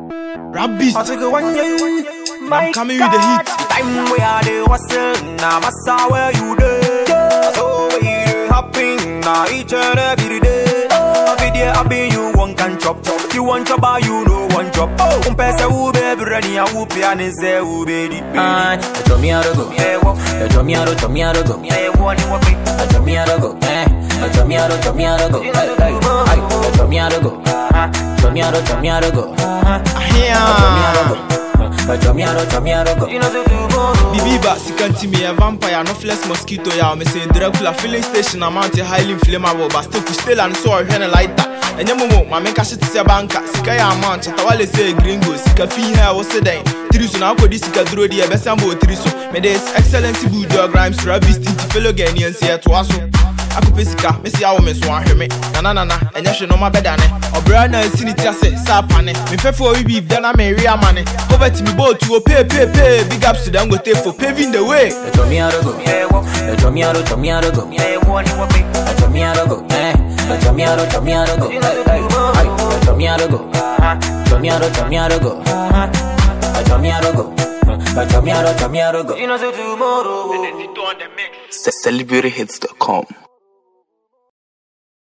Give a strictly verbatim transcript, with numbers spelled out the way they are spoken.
Rap beast. I take a one day. I'm coming with the heat. Time we are the hustle. Now I saw where you there. So we happen now each and every day. Every day I be you one can chop chop. You want to buy you no one chop. Oh, compare say who baby ready and who piano say who baby. Ah, tell me how to go. Yeah, walk. Tell me how to, tell me how to go. Yeah, one walk. Tell me how to go. Eh, tell me how to, tell me how to go. Hey, hey, tell me how to go. Tell me how to, tell me how to go. Tell me how to go. Tell me how to, tell me how to go. Bibiba, sikanti me a vampire, no flesh mosquito. Ya, me say Dracula filling station. I'm anti highly inflammable, but still still and so I hear a lighter. And yamumo, my make a shit to banka. Sikaya man, Chatawale say gringo, Sika fee hair was today. Trisu now could this Sika draw the Bessambo Trisu. May there's excellency Buddha Grimes, Rabbi Stinty fellow Ghanaians here to us. I could pesca, Missy Almes one hear me. Nana, and you should know my bedane. Or Brana Sinita say, Sapane. Me for we beef, then I may real money. Over to me boat to a pay, pay, pay. Big ups to them go take for paving the way. Tell me how to go. Tell me how to, tell me how to go. Tell me how to go. Tell me how to, tell me how to go. Tell me how to go. Tell me how to, tell me how to go. Tell me how to go. Tell me how to, tell me how to go. You know, tomorrow. celebrity hits dot com